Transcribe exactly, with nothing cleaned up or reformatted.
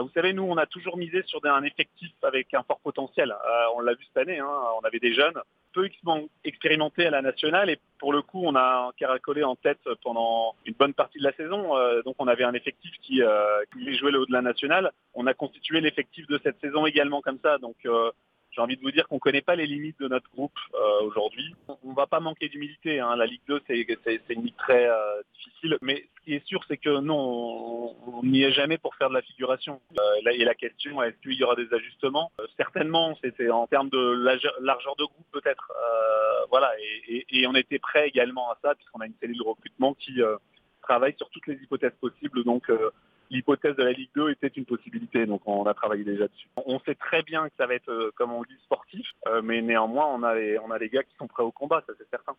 Vous savez, nous, on a toujours misé sur un effectif avec un fort potentiel. Euh, on l'a vu cette année, hein, on avait des jeunes peu expérimentés à la nationale et pour le coup, on a caracolé en tête pendant une bonne partie de la saison. Euh, donc, on avait un effectif qui, euh, qui voulait jouer le haut de la nationale. On a constitué l'effectif de cette saison également comme ça. Donc, euh, j'ai envie de vous dire qu'on ne connaît pas les limites de notre groupe euh, aujourd'hui. On ne va pas manquer d'humilité. Hein. La Ligue deux, c'est, c'est, c'est une ligue très euh, difficile. Mais ce qui est sûr, c'est que non, on n'y est jamais pour faire de la figuration. Euh, là, et la question, est-ce qu'il y aura des ajustements euh, Certainement, c'était en termes de largeur de groupe peut-être. Euh, voilà, et, et, et on était prêt également à ça, puisqu'on a une cellule de recrutement qui euh, travaille sur toutes les hypothèses possibles. Donc, euh, l'hypothèse de la Ligue deux était une possibilité, donc on a travaillé déjà dessus. On sait très bien que ça va être, euh, comme on dit, sportif, euh, mais néanmoins, on a, les, on a les gars qui sont prêts au combat, ça c'est certain.